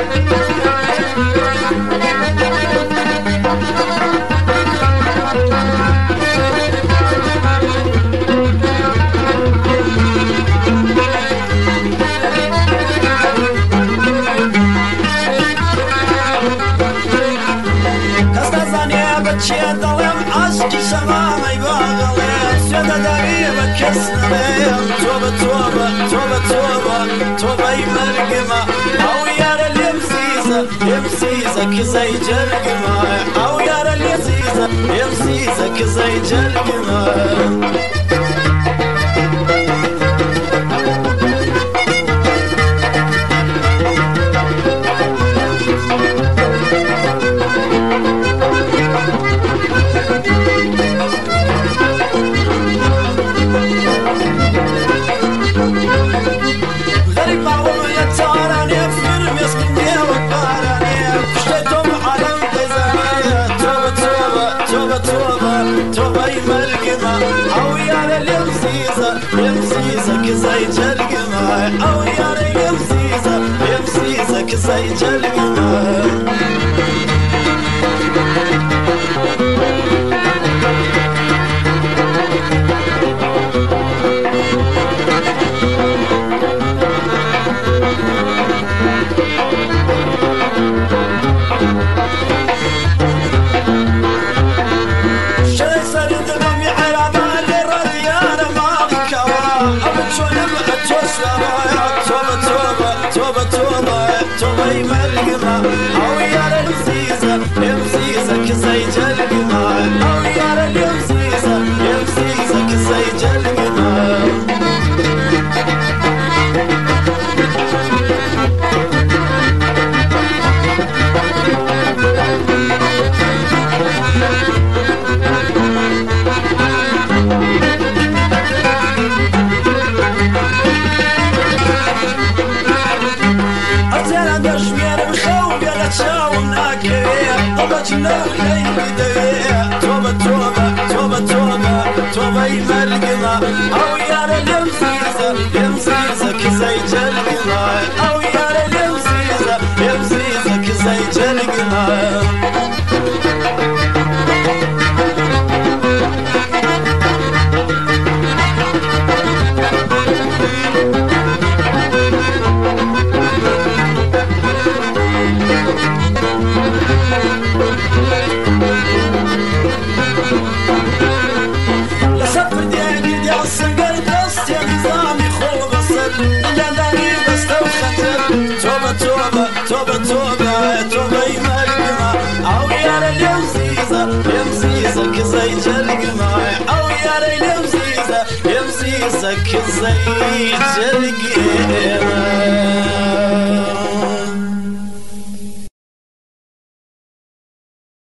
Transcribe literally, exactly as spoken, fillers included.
چه دلم عشقی شمامي باغلي سودا داريبا كسنريم توبة توبة توبة توبة توبة يمرقما او يار اليمسيزة يمسيزة كزي جرقما او يار اليمسيزة يمسيزة كزي جرقما كزي جرقما او يار يمسيزة يمسيزة كزي جرقما او يار اليمسيزة يمسيزة كزي جرقما او يار اليمسيزة يمسيزة كزي جرقما توبة توبة توبة توبة توبة يمرقما او يار اليمسيزة يمسيزة كزي جرقما او يار اليمسيزة يمسيزة كزي جرقما توبة توبة توبة يمرقما او يار اليمسيزة يمسيزة كزي جرقما او يار اليمسيزة يمسيزة كزي جرقما